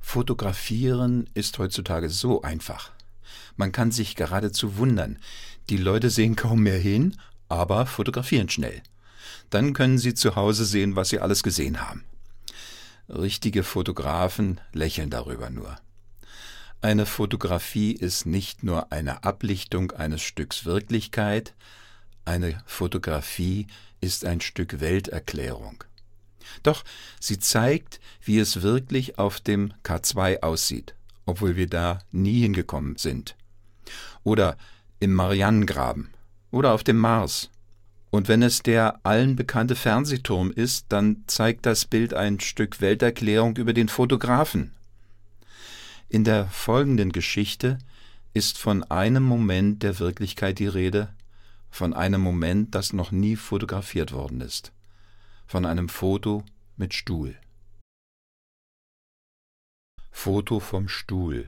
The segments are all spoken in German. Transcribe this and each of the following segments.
Fotografieren ist heutzutage so einfach. Man kann sich geradezu wundern. Die Leute sehen kaum mehr hin, aber fotografieren schnell. Dann können sie zu Hause sehen, was sie alles gesehen haben. Richtige Fotografen lächeln darüber nur. Eine Fotografie ist nicht nur eine Ablichtung eines Stücks Wirklichkeit, eine Fotografie ist ein Stück Welterklärung. Doch sie zeigt, wie es wirklich auf dem K2 aussieht, obwohl wir da nie hingekommen sind. Oder im Marianengraben oder auf dem Mars. Und wenn es der allen bekannte Fernsehturm ist, dann zeigt das Bild ein Stück Welterklärung über den Fotografen. In der folgenden Geschichte ist von einem Moment der Wirklichkeit die Rede, von einem Moment, das noch nie fotografiert worden ist, von einem Foto mit Stuhl. Foto vom Stuhl.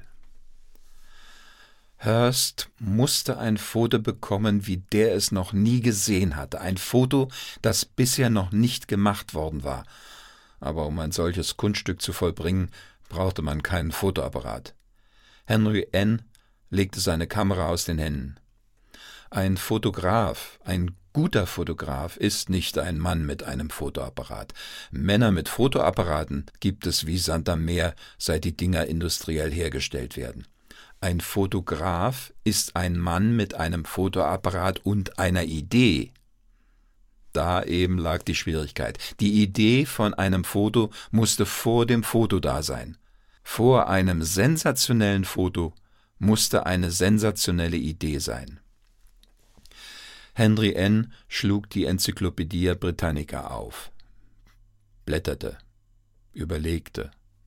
Hearst musste ein Foto bekommen, wie der es noch nie gesehen hatte, ein Foto, das bisher noch nicht gemacht worden war. Aber um ein solches Kunststück zu vollbringen, brauchte man keinen Fotoapparat. Henry N. legte seine Kamera aus den Händen. Ein Fotograf, ein guter Fotograf, ist nicht ein Mann mit einem Fotoapparat. Männer mit Fotoapparaten gibt es wie Sand am Meer, seit die Dinger industriell hergestellt werden. Ein Fotograf ist ein Mann mit einem Fotoapparat und einer Idee. Da eben lag die Schwierigkeit. Die Idee von einem Foto musste vor dem Foto da sein. Vor einem sensationellen Foto musste eine sensationelle Idee sein. Henry N. schlug die Enzyklopädie Britannica auf, blätterte, überlegte.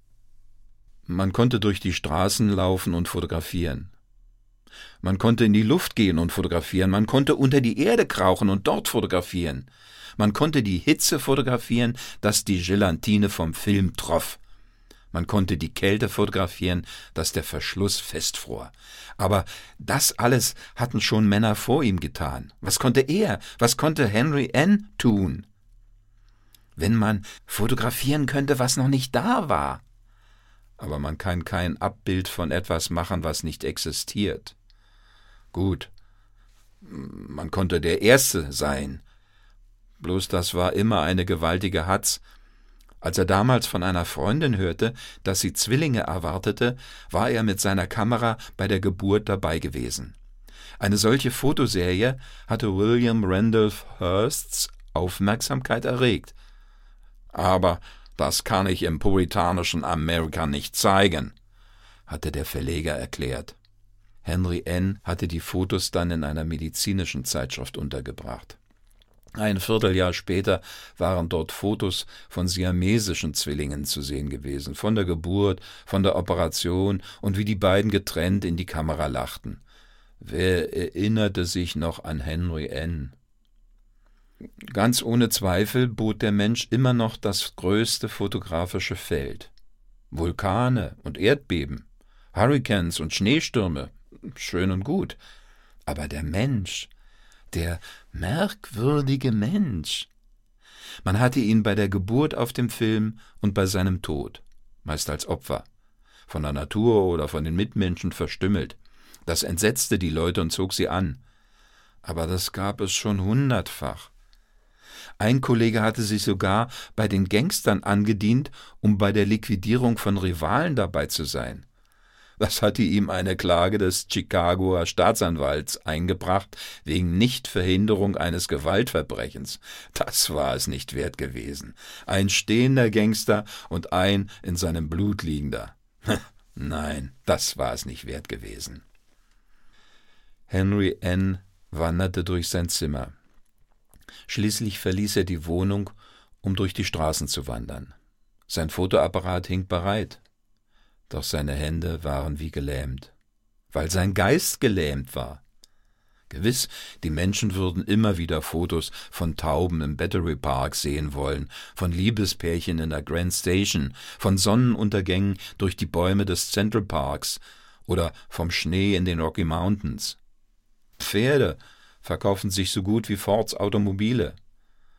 Man konnte durch die Straßen laufen und fotografieren. Man konnte in die Luft gehen und fotografieren. Man konnte unter die Erde krauchen und dort fotografieren. Man konnte die Hitze fotografieren, dass die Gelatine vom Film troff. Man konnte die Kälte fotografieren, dass der Verschluss festfror. Aber das alles hatten schon Männer vor ihm getan. Was konnte er? Was konnte Henry N. tun? Wenn man fotografieren könnte, was noch nicht da war. Aber man kann kein Abbild von etwas machen, was nicht existiert. Gut, man konnte der Erste sein. Bloß das war immer eine gewaltige Hatz. Als er damals von einer Freundin hörte, dass sie Zwillinge erwartete, war er mit seiner Kamera bei der Geburt dabei gewesen. Eine solche Fotoserie hatte William Randolph Hearsts Aufmerksamkeit erregt. Aber das kann ich im puritanischen Amerika nicht zeigen, hatte der Verleger erklärt. Henry N. hatte die Fotos dann in einer medizinischen Zeitschrift untergebracht. Ein Vierteljahr später waren dort Fotos von siamesischen Zwillingen zu sehen gewesen, von der Geburt, von der Operation und wie die beiden getrennt in die Kamera lachten. Wer erinnerte sich noch an Henry N.? Ganz ohne Zweifel bot der Mensch immer noch das größte fotografische Feld. Vulkane und Erdbeben, Hurrikans und Schneestürme, schön und gut. Aber der Mensch, der merkwürdige Mensch. Man hatte ihn bei der Geburt auf dem Film und bei seinem Tod, meist als Opfer, von der Natur oder von den Mitmenschen verstümmelt. Das entsetzte die Leute und zog sie an. Aber das gab es schon hundertfach. Ein Kollege hatte sich sogar bei den Gangstern angedient, um bei der Liquidierung von Rivalen dabei zu sein. Das hatte ihm eine Klage des Chicagoer Staatsanwalts eingebracht, wegen Nichtverhinderung eines Gewaltverbrechens. Das war es nicht wert gewesen. Ein stehender Gangster und ein in seinem Blut liegender. Nein, das war es nicht wert gewesen. Henry N. wanderte durch sein Zimmer. Schließlich verließ er die Wohnung, um durch die Straßen zu wandern. Sein Fotoapparat hing bereit. Doch seine Hände waren wie gelähmt, weil sein Geist gelähmt war. Gewiss, die Menschen würden immer wieder Fotos von Tauben im Battery Park sehen wollen, von Liebespärchen in der Grand Station, von Sonnenuntergängen durch die Bäume des Central Parks oder vom Schnee in den Rocky Mountains. Pferde verkauften sich so gut wie Fords Automobile.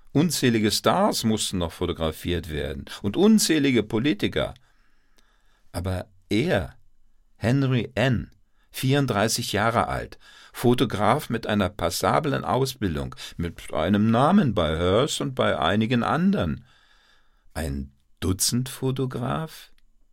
Unzählige Stars mussten noch fotografiert werden und unzählige Politiker. Aber er, Henry N., 34 Jahre alt, Fotograf mit einer passablen Ausbildung, mit einem Namen bei Hearst und bei einigen anderen. Ein Dutzendfotograf?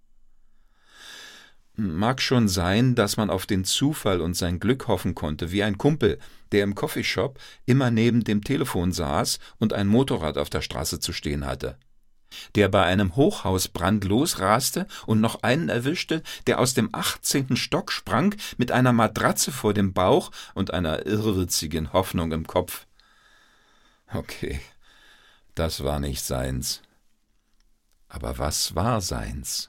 Mag schon sein, dass man auf den Zufall und sein Glück hoffen konnte, wie ein Kumpel, der im Coffeeshop immer neben dem Telefon saß und ein Motorrad auf der Straße zu stehen hatte, der bei einem Hochhausbrand losraste und noch einen erwischte, der aus dem 18. Stock sprang mit einer Matratze vor dem Bauch und einer irrwitzigen Hoffnung im Kopf. Okay, das war nicht seins. Aber was war seins?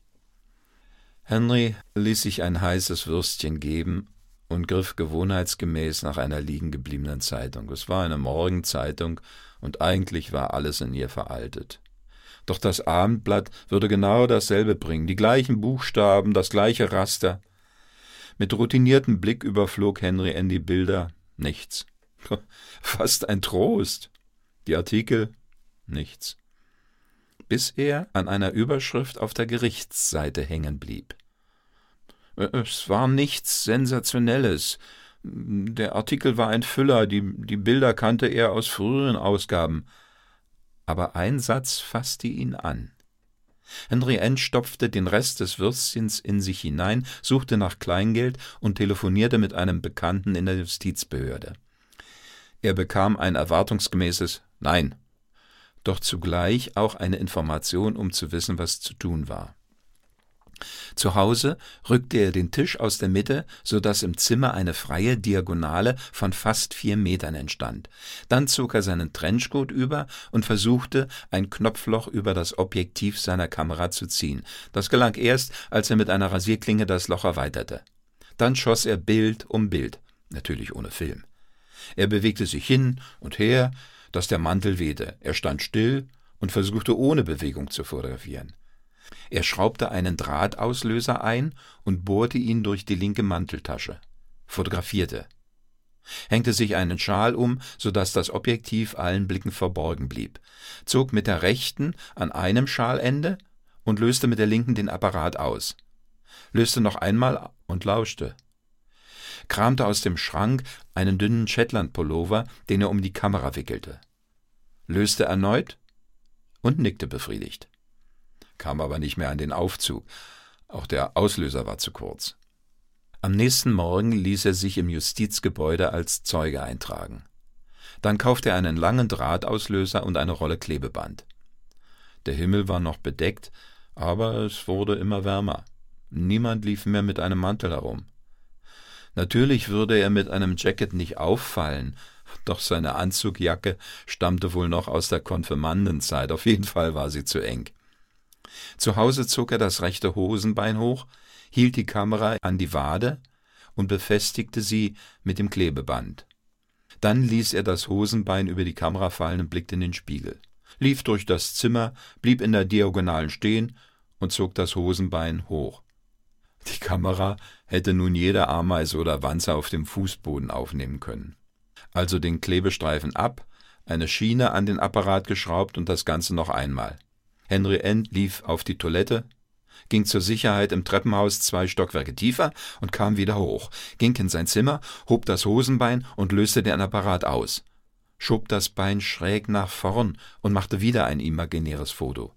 Henry ließ sich ein heißes Würstchen geben und griff gewohnheitsgemäß nach einer liegengebliebenen Zeitung. Es war eine Morgenzeitung, und eigentlich war alles in ihr veraltet. Doch das Abendblatt würde genau dasselbe bringen, die gleichen Buchstaben, das gleiche Raster. Mit routiniertem Blick überflog Henry N. die Bilder. Nichts. Fast ein Trost. Die Artikel? Nichts. Bis er an einer Überschrift auf der Gerichtsseite hängen blieb. Es war nichts Sensationelles. Der Artikel war ein Füller, die Bilder kannte er aus früheren Ausgaben. Aber ein Satz fasste ihn an. Henry N. stopfte den Rest des Würstchens in sich hinein, suchte nach Kleingeld und telefonierte mit einem Bekannten in der Justizbehörde. Er bekam ein erwartungsgemäßes Nein, doch zugleich auch eine Information, um zu wissen, was zu tun war. Zu Hause rückte er den Tisch aus der Mitte, so dass im Zimmer eine freie Diagonale von fast 4 Metern entstand. Dann zog er seinen Trenchcoat über und versuchte, ein Knopfloch über das Objektiv seiner Kamera zu ziehen. Das gelang erst, als er mit einer Rasierklinge das Loch erweiterte. Dann schoss er Bild um Bild, natürlich ohne Film. Er bewegte sich hin und her, dass der Mantel wehte. Er stand still und versuchte ohne Bewegung zu fotografieren. Er schraubte einen Drahtauslöser ein und bohrte ihn durch die linke Manteltasche, fotografierte, hängte sich einen Schal um, so dass das Objektiv allen Blicken verborgen blieb, zog mit der rechten an einem Schalende und löste mit der linken den Apparat aus, löste noch einmal und lauschte, kramte aus dem Schrank einen dünnen Shetland-Pullover, den er um die Kamera wickelte, löste erneut und nickte befriedigt. Kam aber nicht mehr an den Aufzug. Auch der Auslöser war zu kurz. Am nächsten Morgen ließ er sich im Justizgebäude als Zeuge eintragen. Dann kaufte er einen langen Drahtauslöser und eine Rolle Klebeband. Der Himmel war noch bedeckt, aber es wurde immer wärmer. Niemand lief mehr mit einem Mantel herum. Natürlich würde er mit einem Jacket nicht auffallen, doch seine Anzugjacke stammte wohl noch aus der Konfirmandenzeit. Auf jeden Fall war sie zu eng. Zu Hause zog er das rechte Hosenbein hoch, hielt die Kamera an die Wade und befestigte sie mit dem Klebeband. Dann ließ er das Hosenbein über die Kamera fallen und blickte in den Spiegel, lief durch das Zimmer, blieb in der Diagonalen stehen und zog das Hosenbein hoch. Die Kamera hätte nun jede Ameise oder Wanze auf dem Fußboden aufnehmen können. Also den Klebestreifen ab, eine Schiene an den Apparat geschraubt und das Ganze noch einmal. Henry N. lief auf die Toilette, ging zur Sicherheit im Treppenhaus 2 Stockwerke tiefer und kam wieder hoch, ging in sein Zimmer, hob das Hosenbein und löste den Apparat aus, schob das Bein schräg nach vorn und machte wieder ein imaginäres Foto.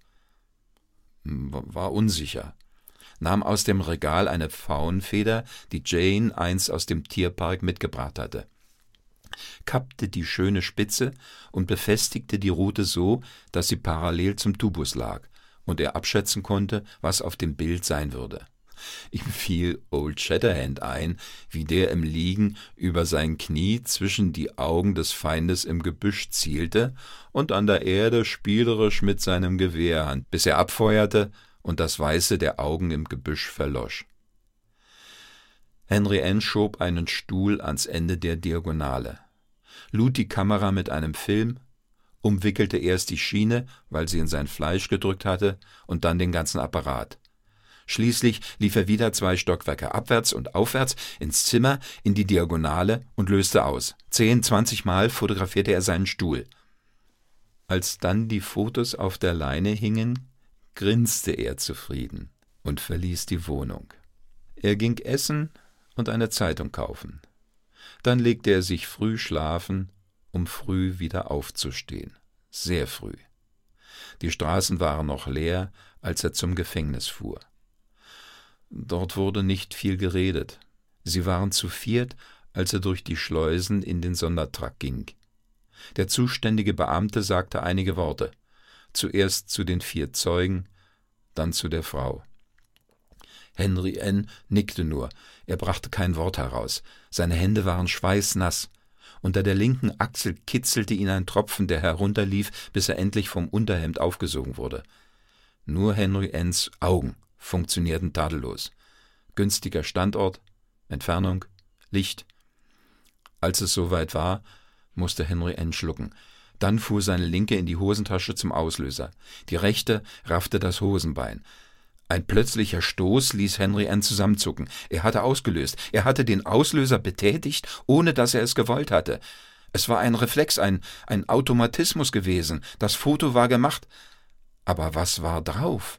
War unsicher, nahm aus dem Regal eine Pfauenfeder, die Jane einst aus dem Tierpark mitgebracht hatte, kappte die schöne Spitze und befestigte die Rute so, dass sie parallel zum Tubus lag und er abschätzen konnte, was auf dem Bild sein würde. Ihm fiel Old Shatterhand ein, wie der im Liegen über sein Knie zwischen die Augen des Feindes im Gebüsch zielte und an der Erde spielerisch mit seinem Gewehr, bis er abfeuerte und das Weiße der Augen im Gebüsch verlosch. Henry N. schob einen Stuhl ans Ende der Diagonale, lud die Kamera mit einem Film, umwickelte erst die Schiene, weil sie in sein Fleisch gedrückt hatte, und dann den ganzen Apparat. Schließlich lief er wieder 2 Stockwerke abwärts und aufwärts ins Zimmer, in die Diagonale und löste aus. 10, 20 Mal fotografierte er seinen Stuhl. Als dann die Fotos auf der Leine hingen, grinste er zufrieden. und verließ die Wohnung. Er ging essen und eine Zeitung kaufen. Dann legte er sich früh schlafen, um früh wieder aufzustehen. Sehr früh. Die Straßen waren noch leer, als er zum Gefängnis fuhr. Dort wurde nicht viel geredet. Sie waren zu viert, als er durch die Schleusen in den Sondertrakt ging. Der zuständige Beamte sagte einige Worte, zuerst zu den 4 Zeugen, dann zu der Frau. Henry N. nickte nur, er brachte kein Wort heraus. Seine Hände waren schweißnass. Unter der linken Achsel kitzelte ihn ein Tropfen, der herunterlief, bis er endlich vom Unterhemd aufgesogen wurde. Nur Henry N.'s Augen funktionierten tadellos. Günstiger Standort, Entfernung, Licht. Als es soweit war, musste Henry N. schlucken. Dann fuhr seine linke in die Hosentasche zum Auslöser. Die rechte raffte das Hosenbein. Ein plötzlicher Stoß ließ Henry N. zusammenzucken. Er hatte ausgelöst. Er hatte den Auslöser betätigt, ohne dass er es gewollt hatte. Es war ein Reflex, ein Automatismus gewesen. Das Foto war gemacht. Aber was war drauf?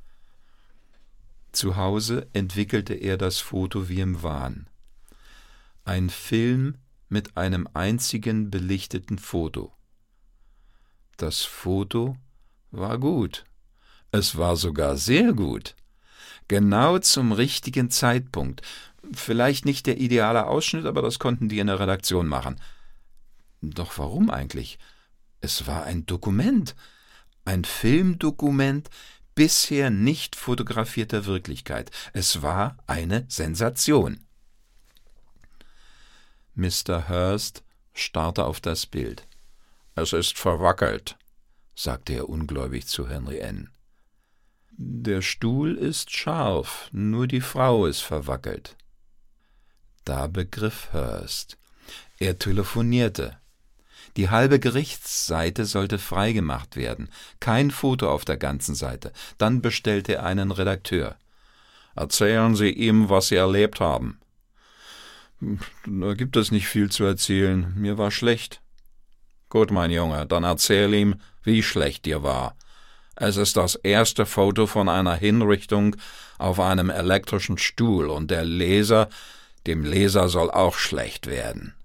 Zu Hause entwickelte er das Foto wie im Wahn. Ein Film mit einem einzigen belichteten Foto. Das Foto war gut. Es war sogar sehr gut. Genau zum richtigen Zeitpunkt. Vielleicht nicht der ideale Ausschnitt, aber das konnten die in der Redaktion machen. Doch warum eigentlich? Es war ein Dokument. Ein Filmdokument bisher nicht fotografierter Wirklichkeit. Es war eine Sensation. Mr. Hearst starrte auf das Bild. »Es ist verwackelt«, sagte er ungläubig zu Henry N. »Der Stuhl ist scharf, nur die Frau ist verwackelt.« Da begriff Hearst. Er telefonierte. Die halbe Gerichtsseite sollte freigemacht werden, kein Foto auf der ganzen Seite. Dann bestellte er einen Redakteur. »Erzählen Sie ihm, was Sie erlebt haben.« »Da gibt es nicht viel zu erzählen. Mir war schlecht.« »Gut, mein Junge, dann erzähl ihm, wie schlecht dir war. Es ist das erste Foto von einer Hinrichtung auf einem elektrischen Stuhl und dem Leser soll auch schlecht werden.«